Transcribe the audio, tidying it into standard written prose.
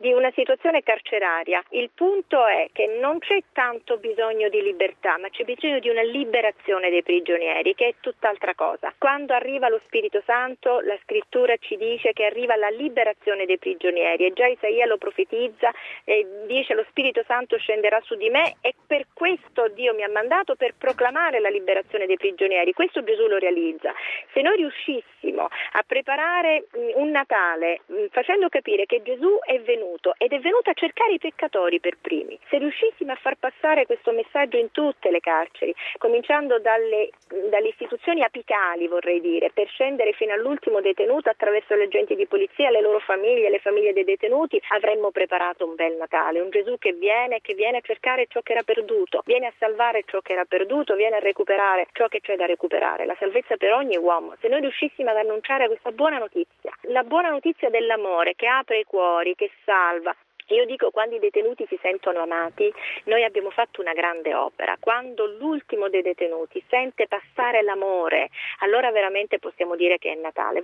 di una situazione carceraria. Il punto è che non c'è tanto bisogno di libertà, ma c'è bisogno di una liberazione dei prigionieri, che è tutt'altra cosa. Quando arriva lo Spirito Santo, la Scrittura ci dice che arriva la liberazione dei prigionieri, e già Isaia lo profetizza e dice: lo Spirito Santo scenderà su di me, e per questo Dio mi ha mandato, per proclamare la liberazione dei prigionieri. Questo Gesù lo realizza. Se noi riuscissimo a preparare un Natale facendo capire che Gesù è venuto, ed è venuto a cercare i peccatori per primi, se riuscissimo a far passare questo messaggio in tutte le carceri, cominciando dalle istituzioni apicali, vorrei dire, per scendere fino all'ultimo detenuto attraverso gli agenti di polizia, le loro famiglie, le famiglie dei detenuti, avremmo preparato un bel Natale, un Gesù che viene a cercare ciò che era perduto, viene a salvare ciò che era perduto, viene a recuperare ciò che c'è da recuperare, la salvezza per ogni uomo. Se noi riuscissimo ad annunciare questa buona notizia, la buona notizia dell'amore che apre i cuori, che salva. Io dico, quando i detenuti si sentono amati, noi abbiamo fatto una grande opera. Quando l'ultimo dei detenuti sente passare l'amore, allora veramente possiamo dire che è Natale.